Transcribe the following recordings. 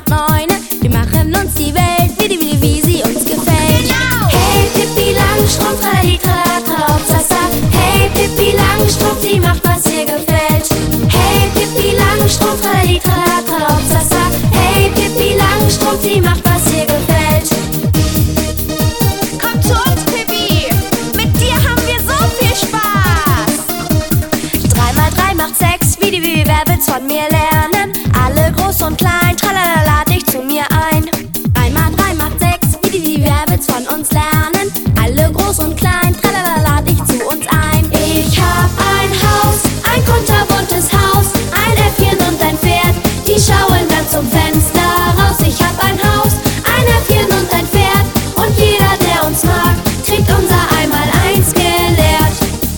9. Wir machen uns die Welt, wie sie uns gefällt. Genau! Hey Pippi Langstrumpf, Tralitra, Hauptsache. Hey Pippi Langstrumpf, sie macht, was ihr gefällt. Hey Pippi Langstrumpf, Tralitra, Hauptsache. Hey Pippi Langstrumpf, sie macht, was ihr gefällt. Komm zu uns, Pippi! Mit dir haben wir so viel Spaß! 3 mal 3 macht 6, wie wer will's von mir lernen? Alle groß und klein, tralala, lad dich zu mir ein. 3 mal 3 macht 6, wie wer will's von uns lernen? Alle groß und klein, tralala, lad dich zu uns ein. Ich hab ein Haus, ein kunterbuntes Haus, ein Äffchen und ein Pferd, die schauen dann zum Fenster raus. Ich hab ein Haus, ein Äffchen und ein Pferd, und jeder, der uns mag, kriegt unser Einmaleins gelehrt.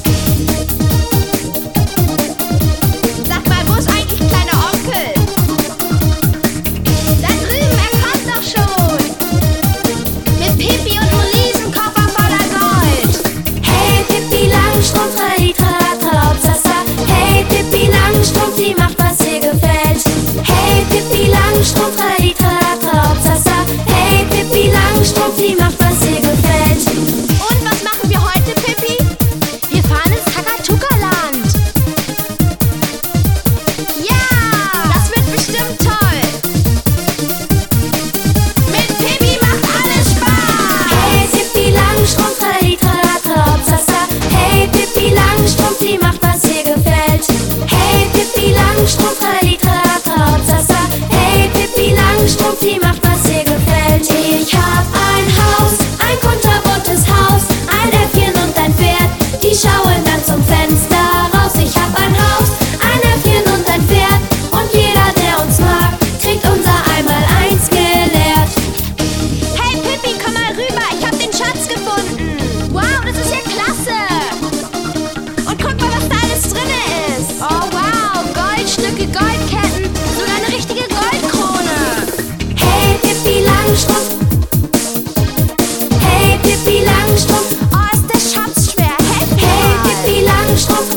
Sag mal, wo ist eigentlich kleiner Onkel? Da drüben, er kommt doch schon! Mit Pippi und einem Riesenkoffer voller Gold! Hey Pippi Langstrumpf, Tralitra, Hauptsache. Hey Pippi Langstrumpf, sie macht, was ihr gefällt. Hey Pippi Langstrumpf, Tralitra, Hauptsache. Hey Pippi Langstrumpf, sie macht, was ihr gefällt. Und was machen wir heute, Pippi? Wir fahren ins Takatuka-Land! Ja! Das wird bestimmt toll! Mit Pippi macht alles Spaß! Hey Pippi Langstrumpf, Tralitra, Hauptsache. Hey Pippi Langstrumpf, sie macht, was ihr gefällt. Hey Pippi Langstrumpf, Tralitra, Hauptsache. Hey Pippi Langstrumpf, sie macht, was ihr gefällt. Ich hab ein Haus, ein kunterbuntes Haus, ein Äffchen und ein Pferd, die schauen dann zum Fenster raus. Ich hab ein Haus, ein Äffchen und ein Pferd, und jeder, der uns mag, kriegt unser Einmaleins gelehrt. Hey Pippi, komm mal rüber, ich hab den Schatz gefunden! Wow, das ist ja klasse! Und guck mal, was da alles drin ist! Oh wow, Goldstücke, Goldketten, sogar eine richtige Goldkrone! Hey Pippi Langstrumpf, hey Pippi Langstrumpf, Oh, ist der Schatz schwer, helf mir hey mal! Pippi Langstrumpf,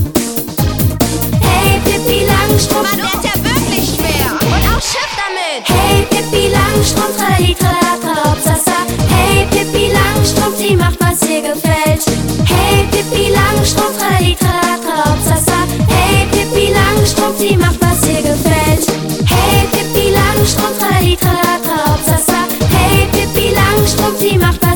hey Pippi Langstrumpf, Mann, der ist ja wirklich schwer! Und auch Schiff damit! hey Pippi Langstrumpf, Tralitra, Hauptsache. Hey Pippi Langstrumpf, sie macht, was ihr gefällt. Hey Pippi Langstrumpf, Tralitra, Hauptsache. Hey Pippi Langstrumpf, sie macht, was ihr gefällt. Hey Pippi Langstrumpf, Tralitra, Hauptsache. Hey Pippi Langstrumpf, sie macht, was